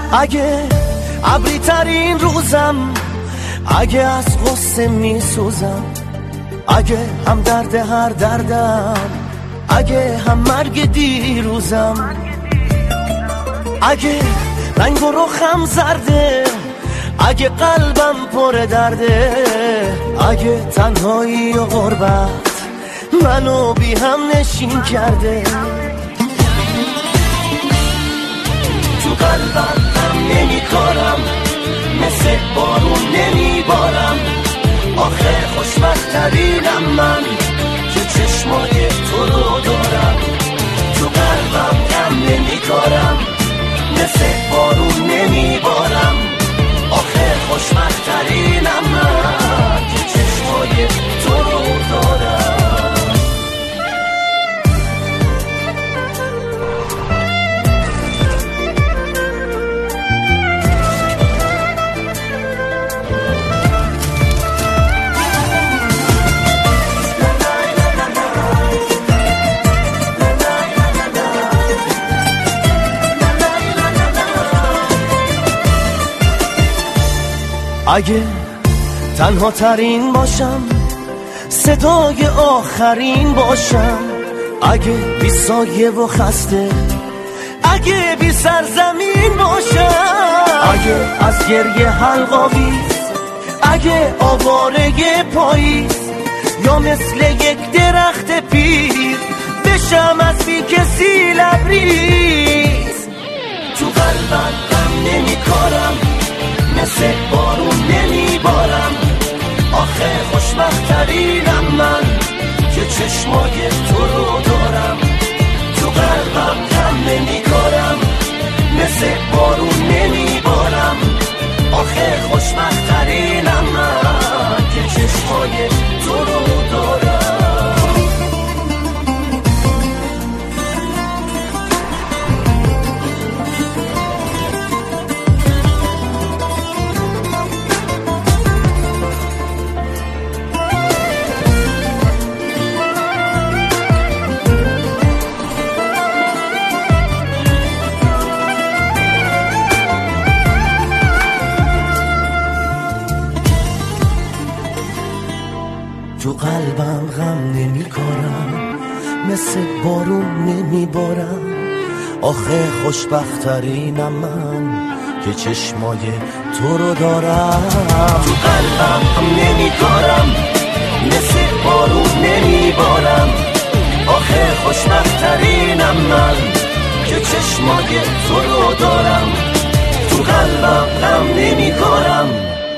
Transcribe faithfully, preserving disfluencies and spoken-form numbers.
اگه ابری ترین روزم، اگه از غصه می سوزم، اگه هم درد هر دردم، اگه هم مرگ دیروزم، اگه رنگ و رخم زرده، اگه قلبم پر درده، اگه تنهایی و غربت منو بی هم نشین کرده، تو قلبم هم نمی کارم، مثل بارون نمی بارم، آخه خوشبخترینم من که چشمای تو رو دارم، تو قلبم هم نمی کارم، مثل بارون نمی بارم، آخه خوشبخترینم من که چشمای تو رو دارم. اگه تنها ترین باشم، صدای آخرین باشم، اگه بی سایه و خسته، اگه بی سرزمین باشم، اگه از گریه حلقاویز، اگه آواره پاییز، یا مثل یک درخت پیر بشم از بی کسی لبریز، تو قلبم غم نمی کارم، مثل بارون نمی بارم، آخه خوشبخترینم من که چشمای تو رو دارم، تو قلبم کم نمی کارم، مثل بارون نمی بارم، آخه خوشبخترینم من که چشمای تو رو دارم. تو قلبم غم نمی کارم، مثل بارون نمی بارم، آخه خوشبخترینم من که چشمای تو رو دارم، تو قلبم غم نمی کارم، مثل بارون نمی بارم، آخه خوشبخترینم من که چشمای تو رو دارم، تو قلبم غم نمی کارم،